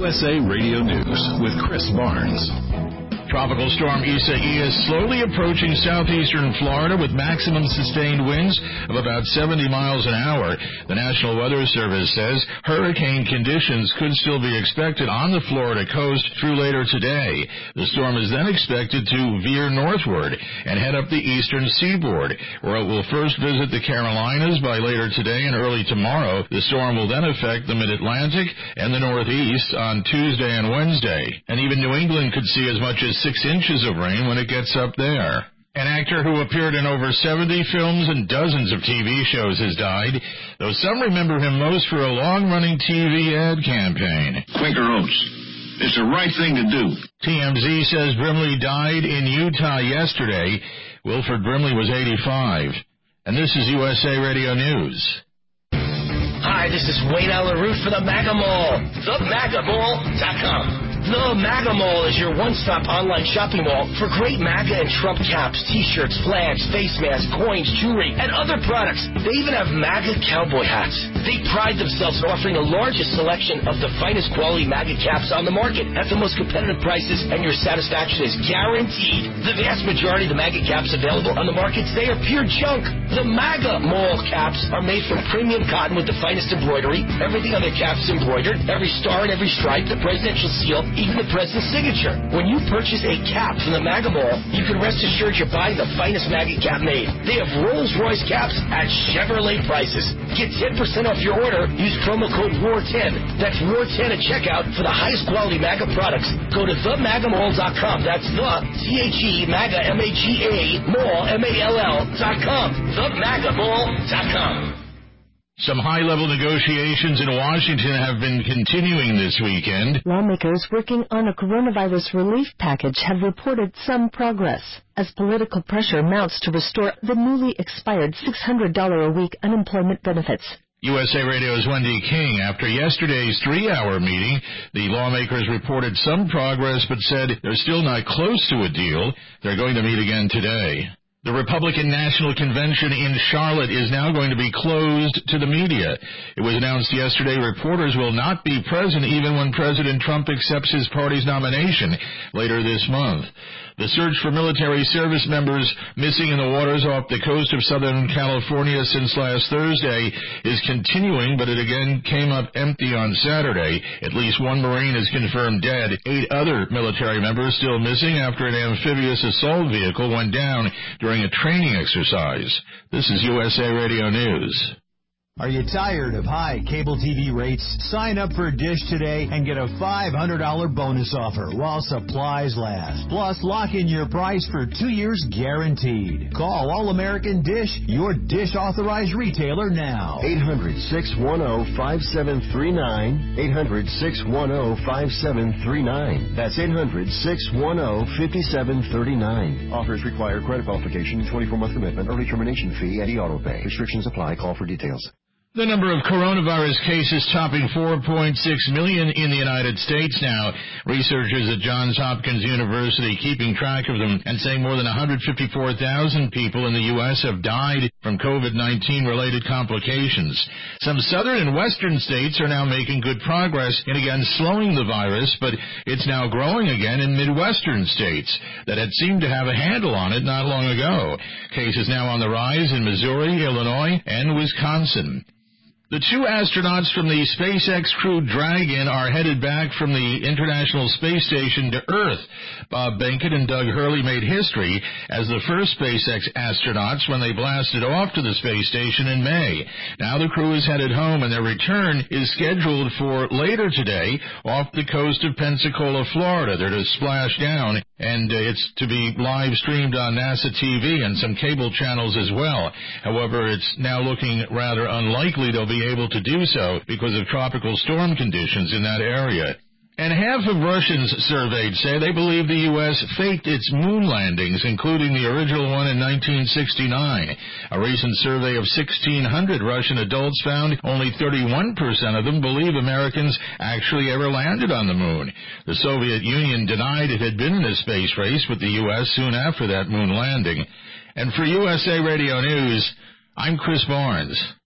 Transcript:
USA Radio News with Chris Barnes. Tropical storm Isaias is slowly approaching southeastern Florida with maximum sustained winds of about 70 miles an hour. The National Weather Service says hurricane conditions could still be expected on the Florida coast through later today. The storm is then expected to veer northward and head up the eastern seaboard, where it will first visit the Carolinas by later today and early tomorrow. The storm will then affect the mid-Atlantic and the Northeast on Tuesday and Wednesday. And even New England could see as much as 6 inches of rain when it gets up there. An actor who appeared in over 70 films and dozens of TV shows has died, though some remember him most for a long-running TV ad campaign. Quaker Oats. It's the right thing to do. TMZ says Brimley died in Utah yesterday. Wilford Brimley was 85. And this is USA Radio News. Hi, this is Wayne Allen Root for the MAGA Mall. TheMAGAMall.com. The MAGA Mall is your one-stop online shopping mall for great MAGA and Trump caps, T-shirts, flags, face masks, coins, jewelry, and other products. They even have MAGA cowboy hats. They pride themselves in offering the largest selection of the finest quality MAGA caps on the market at the most competitive prices, and your satisfaction is guaranteed. The vast majority of the MAGA caps available on the market today are pure junk. The MAGA Mall caps are made from premium cotton with the finest embroidery. Everything on their caps is embroidered. Every star and every stripe, the presidential seal, even the president's signature. When you purchase a cap from the MAGA Mall, you can rest assured you're buying the finest MAGA cap made. They have Rolls-Royce caps at Chevrolet prices. Get 10% off your order. Use promo code WAR10. That's WAR10 at checkout for the highest quality MAGA products. Go to TheMAGAMall.com. That's the THE MAGA MAGA Mall MALL.com. TheMAGAMall.com. Some high-level negotiations in Washington have been continuing this weekend. Lawmakers working on a coronavirus relief package have reported some progress as political pressure mounts to restore the newly expired $600 a week unemployment benefits. USA Radio's Wendy King. After yesterday's 3-hour meeting, the lawmakers reported some progress but said they're still not close to a deal. They're going to meet again today. The Republican National Convention in Charlotte is now going to be closed to the media. It was announced yesterday reporters will not be present even when President Trump accepts his party's nomination later this month. The search for military service members missing in the waters off the coast of Southern California since last Thursday is continuing, but it again came up empty on Saturday. At least one Marine is confirmed dead. 8 other military members still missing after an amphibious assault vehicle went down during a training exercise. This is USA Radio News. Are you tired of high cable TV rates? Sign up for Dish today and get a $500 bonus offer while supplies last. Plus, lock in your price for 2 years guaranteed. Call All-American Dish, your Dish authorized retailer now. 800-610-5739. 800-610-5739. That's 800-610-5739. Offers require credit qualification, 24-month commitment, early termination fee, and auto pay. Restrictions apply. Call for details. The number of coronavirus cases topping 4.6 million in the United States now. Researchers at Johns Hopkins University keeping track of them and saying more than 154,000 people in the U.S. have died from COVID-19 related complications. Some southern and western states are now making good progress in again slowing the virus, but it's now growing again in Midwestern states that had seemed to have a handle on it not long ago. Cases now on the rise in Missouri, Illinois, and Wisconsin. The 2 astronauts from the SpaceX Crew Dragon are headed back from the International Space Station to Earth. Bob Behnken and Doug Hurley made history as the first SpaceX astronauts when they blasted off to the space station in May. Now the crew is headed home, and their return is scheduled for later today off the coast of Pensacola, Florida. They're to splash down, and it's to be live streamed on NASA TV and some cable channels as well. However, it's now looking rather unlikely they'll be able to do so because of tropical storm conditions in that area. And half of Russians surveyed say they believe the U.S. faked its moon landings, including the original one in 1969. A recent survey of 1,600 Russian adults found only 31% of them believe Americans actually ever landed on the moon. The Soviet Union denied it had been in a space race with the U.S. soon after that moon landing. And for USA Radio News, I'm Chris Barnes.